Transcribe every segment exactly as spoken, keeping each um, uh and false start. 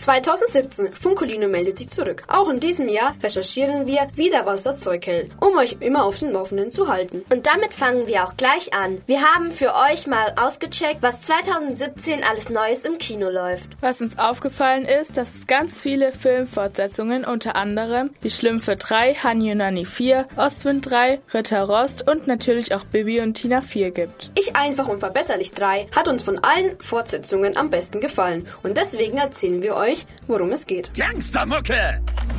zweitausendsiebzehn, Funkelino meldet sich zurück. Auch in diesem Jahr recherchieren wir wieder, was das Zeug hält, um euch immer auf den Laufenden zu halten. Und damit fangen wir auch gleich an. Wir haben für euch mal ausgecheckt, was zweitausendsiebzehn alles Neues im Kino läuft. Was uns aufgefallen ist, dass es ganz viele Filmfortsetzungen, unter anderem Die Schlümpfe drei, Hani und Nanny vier, Ostwind drei, Ritter Rost und natürlich auch Bibi und Tina vier gibt. Ich einfach unverbesserlich drei hat uns von allen Fortsetzungen am besten gefallen und deswegen erzählen wir euch, worum es geht. Gangstermucke!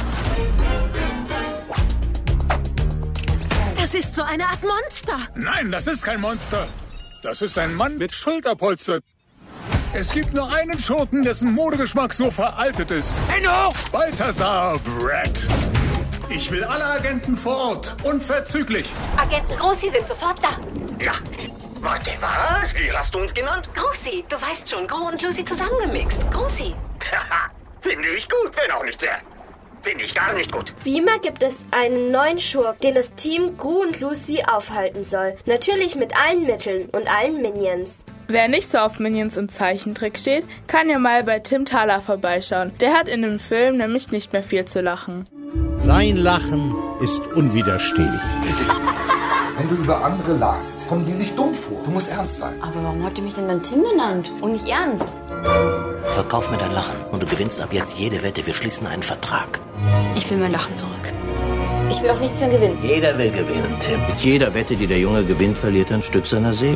Das ist so eine Art Monster. Nein, das ist kein Monster. Das ist ein Mann mit Schulterpolster. Es gibt nur einen Schurken, dessen Modegeschmack so veraltet ist. Enno! Balthasar Brett. Ich will alle Agenten vor Ort. Unverzüglich. Agenten Grossi sind sofort da. Ja. Warte, was? Wie hast du uns genannt? Grossi, du weißt schon, Gro und Lucy zusammengemixt. Grossi. Haha, finde ich gut, wenn auch nicht sehr. Finde ich gar nicht gut. Wie immer gibt es einen neuen Schurk, den das Team Gru und Lucy aufhalten soll. Natürlich mit allen Mitteln und allen Minions. Wer nicht so auf Minions und Zeichentrick steht, kann ja mal bei Tim Thaler vorbeischauen. Der hat in dem Film nämlich nicht mehr viel zu lachen. Sein Lachen ist unwiderstehlich. Wenn du über andere lachst, kommen die sich dumm vor. Du musst ernst sein. Aber warum hat ihr mich denn dann Tim genannt und nicht Ernst? Verkauf mir dein Lachen und du gewinnst ab jetzt jede Wette. Wir schließen einen Vertrag. Ich will mein Lachen zurück. Ich will auch nichts mehr gewinnen. Jeder will gewinnen, Tim. Mit jeder Wette, die der Junge gewinnt, verliert er ein Stück seiner Seele.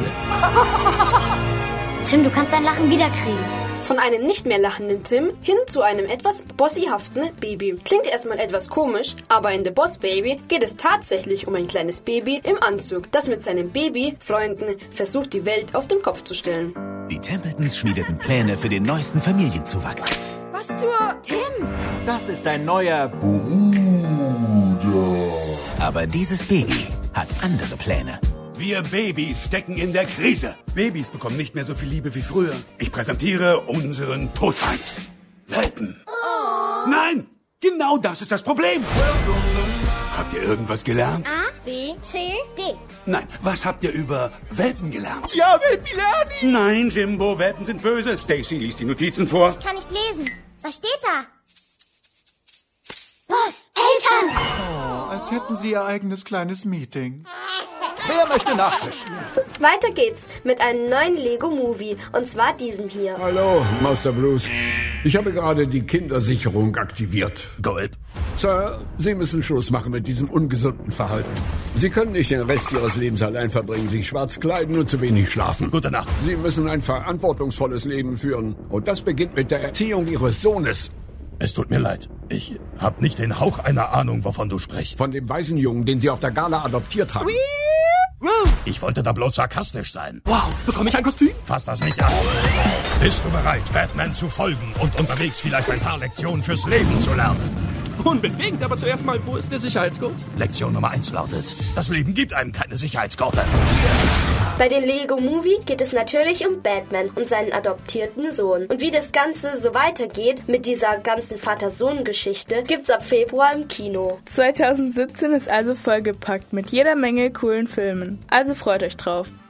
Tim, du kannst dein Lachen wiederkriegen. Von einem nicht mehr lachenden Tim hin zu einem etwas bossyhaften Baby. Klingt erstmal etwas komisch, aber in The Boss Baby geht es tatsächlich um ein kleines Baby im Anzug, das mit seinen Babyfreunden versucht, die Welt auf den Kopf zu stellen. Die Templetons schmiedeten Pläne für den neuesten Familienzuwachs. Was zur Tim? Das ist ein neuer Bruder. Aber dieses Baby hat andere Pläne. Wir Babys stecken in der Krise. Babys bekommen nicht mehr so viel Liebe wie früher. Ich präsentiere unseren Todfeind. Welpen. Oh. Nein, genau das ist das Problem. Habt ihr irgendwas gelernt? A, B, C, D. Nein, was habt ihr über Welpen gelernt? Ja, Welpen lernen! Nein, Jimbo, Welpen sind böse. Stacy liest die Notizen vor. Ich kann nicht lesen. Was steht da? Boss, Eltern! Oh, als hätten sie ihr eigenes kleines Meeting. Wer möchte Nachtisch? Weiter geht's mit einem neuen Lego-Movie, und zwar diesem hier. Hallo, Master Blues. Ich habe gerade die Kindersicherung aktiviert. Gold. Sir, Sie müssen Schluss machen mit diesem ungesunden Verhalten. Sie können nicht den Rest Ihres Lebens allein verbringen, sich schwarz kleiden und zu wenig schlafen. Gute Nacht. Sie müssen ein verantwortungsvolles Leben führen. Und das beginnt mit der Erziehung Ihres Sohnes. Es tut mir leid. Ich habe nicht den Hauch einer Ahnung, wovon du sprichst. Von dem Waisenjungen, den Sie auf der Gala adoptiert haben. Ich wollte da bloß sarkastisch sein. Wow, bekomme ich ein Kostüm? Fass das nicht an. Bist du bereit, Batman zu folgen und unterwegs vielleicht ein paar Lektionen fürs Leben zu lernen? Unbedingt, aber zuerst mal, wo ist der Sicherheitsgurt? Lektion Nummer eins lautet, das Leben gibt einem keine Sicherheitsgurte. Bei den Lego-Movie geht es natürlich um Batman und seinen adoptierten Sohn. Und wie das Ganze so weitergeht mit dieser ganzen Vater-Sohn-Geschichte, gibt's ab Februar im Kino. zweitausendsiebzehn ist also vollgepackt mit jeder Menge coolen Filmen. Also freut euch drauf.